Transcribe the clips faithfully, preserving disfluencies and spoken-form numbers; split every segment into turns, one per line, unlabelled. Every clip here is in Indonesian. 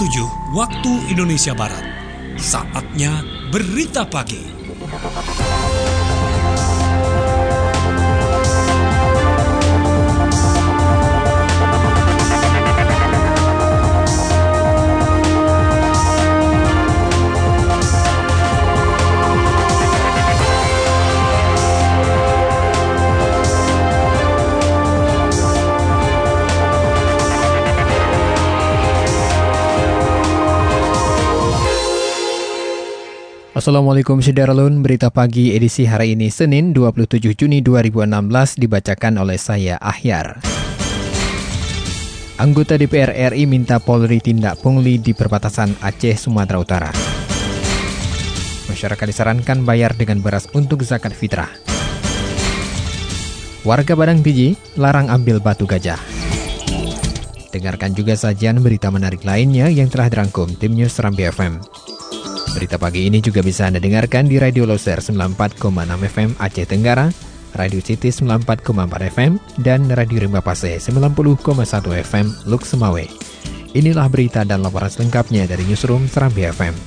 tujuh waktu Indonesia Barat. Saatnya Berita Pagi.
Assalamualaikum Syederalun, Berita Pagi edisi hari ini Senin dua puluh tujuh Juni dua ribu enam belas dibacakan oleh saya Ahyar. Anggota D P R R I minta Polri tindak pungli di perbatasan Aceh, Sumatera Utara. Masyarakat disarankan bayar dengan beras untuk zakat fitrah. Warga Padang Piji larang ambil batu gajah. Dengarkan juga sajian berita menarik lainnya yang telah dirangkum tim News Serambi F M. Berita pagi ini juga bisa Anda dengarkan di Radio Loser sembilan puluh empat koma enam F M Aceh Tenggara, Radio City sembilan puluh empat koma empat F M, dan Radio Rimba Pase sembilan puluh koma satu F M Luk Semawe. Inilah berita dan laporan selengkapnya dari Newsroom Serambi F M.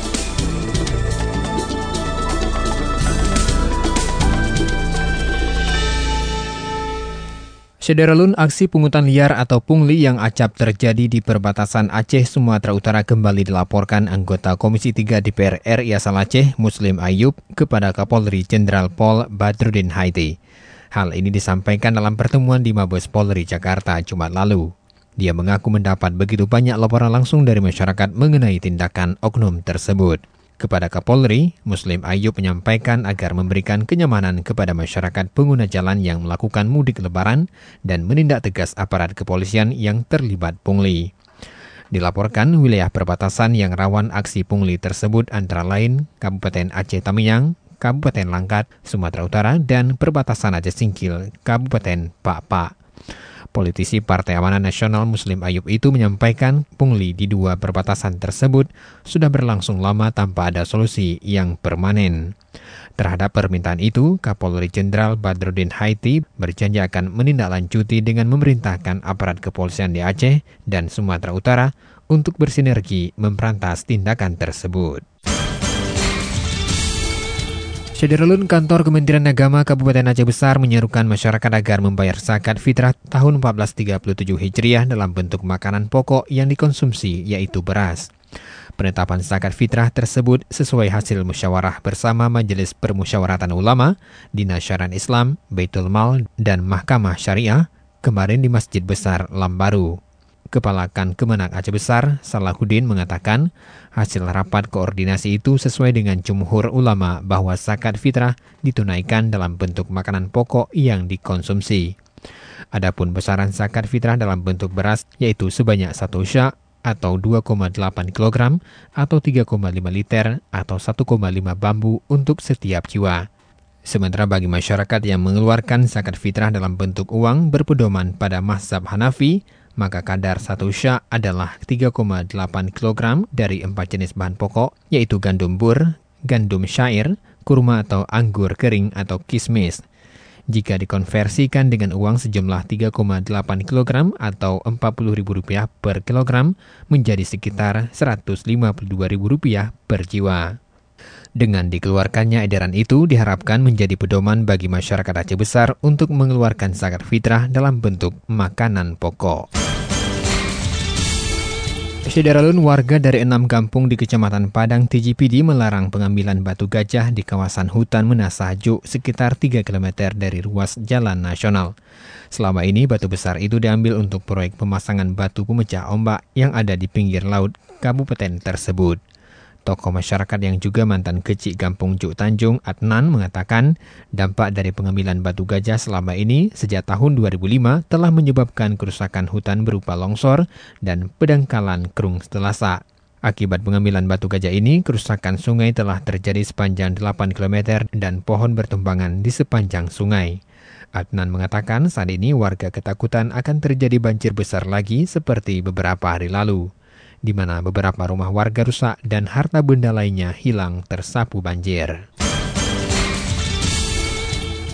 Syederalun, aksi pungutan liar atau pungli yang acap terjadi di perbatasan Aceh, Sumatera Utara kembali dilaporkan anggota Komisi tiga D P R R I asal Aceh, Muslim Ayub, kepada Kapolri Jenderal Pol Badruddin Haiti. Hal ini disampaikan dalam pertemuan di Mabes Polri Jakarta Jumat lalu. Dia mengaku mendapat begitu banyak laporan langsung dari masyarakat mengenai tindakan oknum tersebut. Kepada Kapolri, Muslim Ayub menyampaikan agar memberikan kenyamanan kepada masyarakat pengguna jalan yang melakukan mudik lebaran dan menindak tegas aparat kepolisian yang terlibat pungli. Dilaporkan wilayah perbatasan yang rawan aksi pungli tersebut antara lain Kabupaten Aceh Tamiang, Kabupaten Langkat, Sumatera Utara, dan perbatasan Aceh Singkil, Kabupaten Pak-Pak. Politisi Partai Amanah Nasional Muslim Ayub itu menyampaikan pungli di dua perbatasan tersebut sudah berlangsung lama tanpa ada solusi yang permanen. Terhadap permintaan itu, Kapolri Jenderal Badruddin Haiti berjanji akan menindaklanjuti dengan memerintahkan aparat kepolisian di Aceh dan Sumatera Utara untuk bersinergi memberantas tindakan tersebut. Syederalun, Kantor Kementerian Agama Kabupaten Aceh Besar menyerukan masyarakat agar membayar zakat fitrah tahun seribu empat ratus tiga puluh tujuh Hijriah dalam bentuk makanan pokok yang dikonsumsi, yaitu beras. Penetapan zakat fitrah tersebut sesuai hasil musyawarah bersama Majelis Permusyawaratan Ulama, Dinas Syariat Islam, Baitul Mal, dan Mahkamah Syariah kemarin di Masjid Besar Lambaru. Kepala Kan Kemenak Aceh Besar, Salahuddin, mengatakan hasil rapat koordinasi itu sesuai dengan jumhur ulama bahwa zakat fitrah ditunaikan dalam bentuk makanan pokok yang dikonsumsi. Adapun besaran zakat fitrah dalam bentuk beras yaitu sebanyak satu sya' atau dua koma delapan kilogram atau tiga koma lima liter atau satu koma lima bambu untuk setiap jiwa. Sementara bagi masyarakat yang mengeluarkan zakat fitrah dalam bentuk uang berpedoman pada mazhab Hanafi, maka kadar satu sya' adalah tiga koma delapan kilogram dari empat jenis bahan pokok, yaitu gandum bur, gandum syair, kurma atau anggur kering atau kismis. Jika dikonversikan dengan uang sejumlah tiga koma delapan kilogram atau empat puluh ribu rupiah per kilogram, menjadi sekitar seratus lima puluh dua ribu rupiah per jiwa. Dengan dikeluarkannya edaran itu diharapkan menjadi pedoman bagi masyarakat Aceh Besar untuk mengeluarkan zakat fitrah dalam bentuk makanan pokok. Syederalun, warga dari enam kampung di Kecamatan Padang T J P D melarang pengambilan batu gajah di kawasan hutan Menasajuk sekitar tiga kilometer dari ruas jalan nasional. Selama ini batu besar itu diambil untuk proyek pemasangan batu pemecah ombak yang ada di pinggir laut kabupaten tersebut. Tokoh masyarakat yang juga mantan kecik Kampung Juk Tanjung, Adnan, mengatakan dampak dari pengambilan batu gajah selama ini sejak tahun dua ribu lima telah menyebabkan kerusakan hutan berupa longsor dan pendangkalan kerung telasa. Akibat pengambilan batu gajah ini, kerusakan sungai telah terjadi sepanjang delapan kilometer dan pohon bertumbangan di sepanjang sungai. Adnan mengatakan saat ini warga ketakutan akan terjadi banjir besar lagi seperti beberapa hari lalu, di mana beberapa rumah warga rusak dan harta benda lainnya hilang tersapu banjir.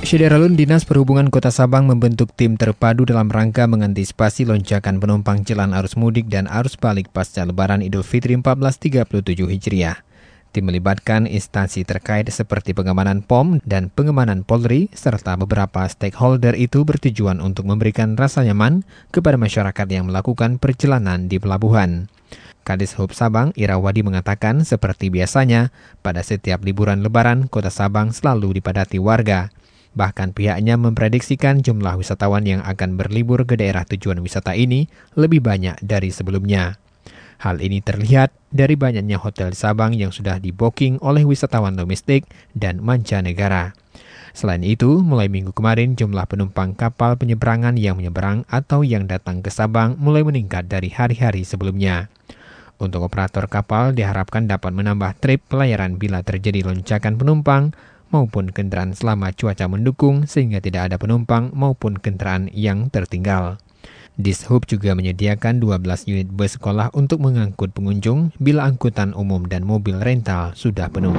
Syederalun, Dinas Perhubungan Kota Sabang membentuk tim terpadu dalam rangka mengantisipasi lonjakan penumpang jelang arus mudik dan arus balik pasca Lebaran Idul Fitri seribu empat ratus tiga puluh tujuh Hijriah. Tim melibatkan instansi terkait seperti pengamanan P O M dan pengamanan Polri, serta beberapa stakeholder itu bertujuan untuk memberikan rasa nyaman kepada masyarakat yang melakukan perjalanan di pelabuhan. Kadishub Sabang, Irawadi, mengatakan seperti biasanya, pada setiap liburan Lebaran, Kota Sabang selalu dipadati warga. Bahkan pihaknya memprediksikan jumlah wisatawan yang akan berlibur ke daerah tujuan wisata ini lebih banyak dari sebelumnya. Hal ini terlihat dari banyaknya hotel di Sabang yang sudah di-booking oleh wisatawan domestik dan mancanegara. Selain itu, mulai minggu kemarin jumlah penumpang kapal penyeberangan yang menyeberang atau yang datang ke Sabang mulai meningkat dari hari-hari sebelumnya. Untuk operator kapal diharapkan dapat menambah trip pelayaran bila terjadi lonjakan penumpang maupun kendaraan selama cuaca mendukung sehingga tidak ada penumpang maupun kendaraan yang tertinggal. Dishub juga menyediakan dua belas unit bus sekolah untuk mengangkut pengunjung bila angkutan umum dan mobil rental sudah penuh.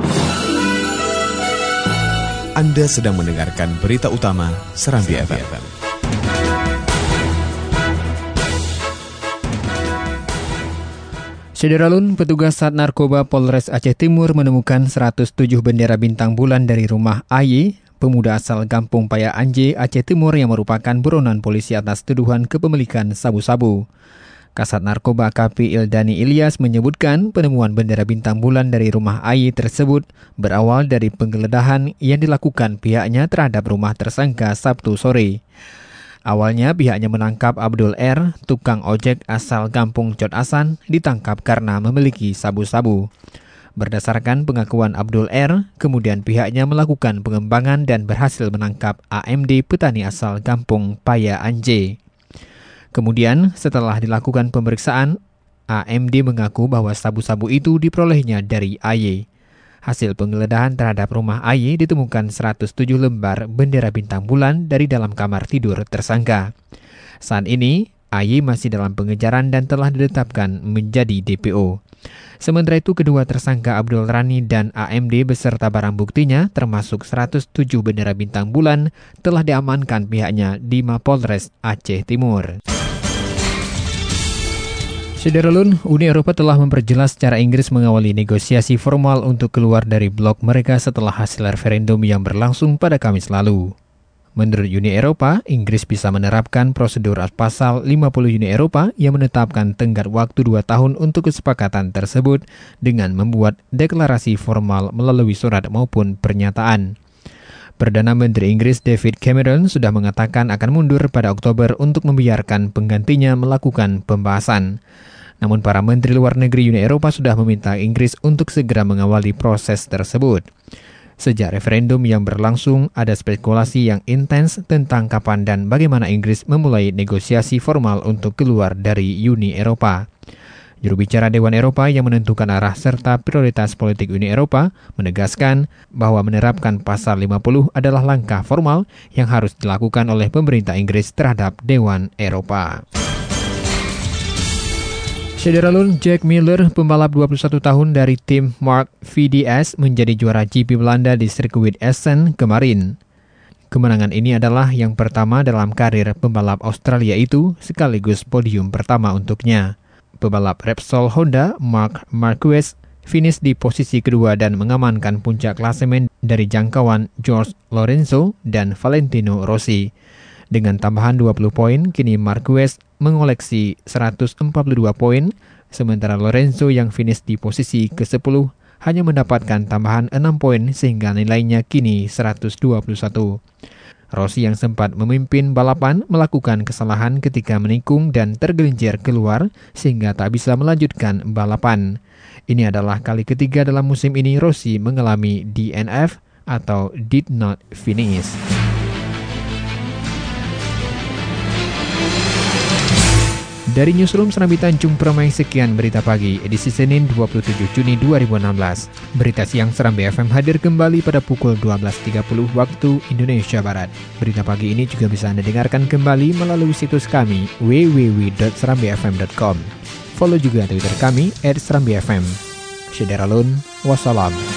Anda sedang mendengarkan berita utama Serambi F M.
Syederalun, petugas Sat Narkoba Polres Aceh Timur menemukan seratus tujuh bendera bintang bulan dari rumah A Y, pemuda asal Kampung Paya Anje, Aceh Timur yang merupakan buronan polisi atas tuduhan kepemilikan sabu-sabu. Kasat Narkoba K P Ildani Ilyas menyebutkan penemuan bendera bintang bulan dari rumah A Y tersebut berawal dari penggeledahan yang dilakukan pihaknya terhadap rumah tersangka Sabtu sore. Awalnya pihaknya menangkap Abdul R, tukang ojek asal Kampung Cot Asan, ditangkap karena memiliki sabu-sabu. Berdasarkan pengakuan Abdul R, kemudian pihaknya melakukan pengembangan dan berhasil menangkap A M D, petani asal Kampung Paya Anje. Kemudian, setelah dilakukan pemeriksaan, A M D mengaku bahwa sabu-sabu itu diperolehnya dari A Y. Hasil penggeledahan terhadap rumah A Y ditemukan seratus tujuh lembar bendera bintang bulan dari dalam kamar tidur tersangka. Saat ini, A Y masih dalam pengejaran dan telah ditetapkan menjadi D P O. Sementara itu, kedua tersangka Abdul Rani dan A M D beserta barang buktinya termasuk seratus tujuh bendera bintang bulan telah diamankan pihaknya di Mapolres Aceh Timur. Syederalun, Uni Eropa telah memperjelas cara Inggris mengawali negosiasi formal untuk keluar dari blok mereka setelah hasil referendum yang berlangsung pada Kamis lalu. Menurut Uni Eropa, Inggris bisa menerapkan prosedur pasal lima puluh Uni Eropa yang menetapkan tenggat waktu dua tahun untuk kesepakatan tersebut dengan membuat deklarasi formal melalui surat maupun pernyataan. Perdana Menteri Inggris David Cameron sudah mengatakan akan mundur pada Oktober untuk membiarkan penggantinya melakukan pembahasan. Namun para Menteri Luar Negeri Uni Eropa sudah meminta Inggris untuk segera mengawali proses tersebut. Sejak referendum yang berlangsung, ada spekulasi yang intens tentang kapan dan bagaimana Inggris memulai negosiasi formal untuk keluar dari Uni Eropa. Juru bicara Dewan Eropa yang menentukan arah serta prioritas politik Uni Eropa menegaskan bahwa menerapkan pasal lima puluh adalah langkah formal yang harus dilakukan oleh pemerintah Inggris terhadap Dewan Eropa. Syederalun, Jack Miller, pembalap dua puluh satu tahun dari tim Mark V D S, menjadi juara G P Belanda di sirkuit Essen kemarin. Kemenangan ini adalah yang pertama dalam karir pembalap Australia itu, sekaligus podium pertama untuknya. Pebalap Repsol Honda, Marc Marquez, finish di posisi kedua dan mengamankan puncak klasemen dari jangkauan George Lorenzo dan Valentino Rossi. Dengan tambahan dua puluh poin, kini Marquez mengoleksi seratus empat puluh dua poin, sementara Lorenzo yang finish di posisi kesepuluh hanya mendapatkan tambahan enam poin sehingga nilainya kini seratus dua puluh satu. Rossi yang sempat memimpin balapan melakukan kesalahan ketika menikung dan tergelincir keluar sehingga tak bisa melanjutkan balapan. Ini adalah kali ketiga dalam musim ini Rossi mengalami D N F atau Did Not Finish. Dari Newsroom Serambi Tanjung Permai, sekian berita pagi edisi Senin dua puluh tujuh Juni dua ribu enam belas. Berita siang Serambi F M hadir kembali pada pukul dua belas tiga puluh waktu Indonesia Barat. Berita pagi ini juga bisa Anda dengarkan kembali melalui situs kami w w w dot serambi f m dot com. Follow juga Twitter kami et serambi f m. Syederalun, wassalam.